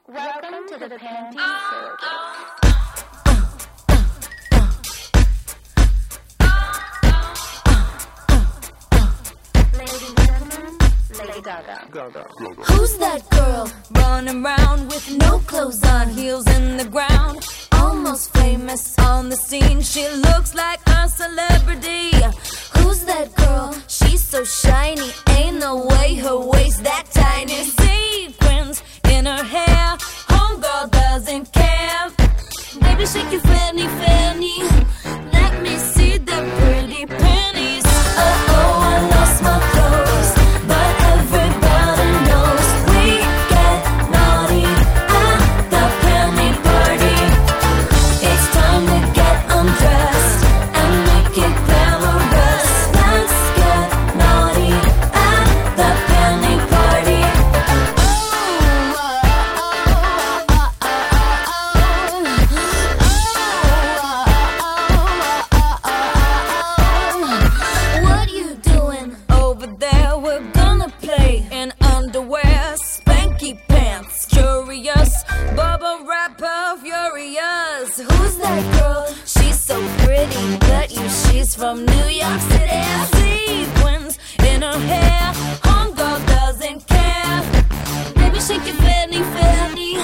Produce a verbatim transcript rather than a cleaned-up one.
Welcome to the Panty Circus. Ladies and gentlemen, Lady Gaga. Gaga. Who's that girl running around with no clothes on, heels in the ground? Almost famous on the scene, she looks like a celebrity. Who's that girl? She's so shiny, ain't no way her waist that tiny. Sequins in her hair, homegirl doesn't care. Baby, shake your fanny, fanny. Let me see the pretty panties. Oh, oh, I lost my clothes, but everybody knows we get naughty at the panty party. It's time to get undressed and make it glamorous. Let's get naughty at the panty party. What you doing over there? We're gonna play in underwear, spanky pants, curious, bubble wrapper, furious. Who's that girl? She's so pretty, bet you she's from New York City. Sequins in her hair, homegirl doesn't care. Baby, shake your fanny, fanny.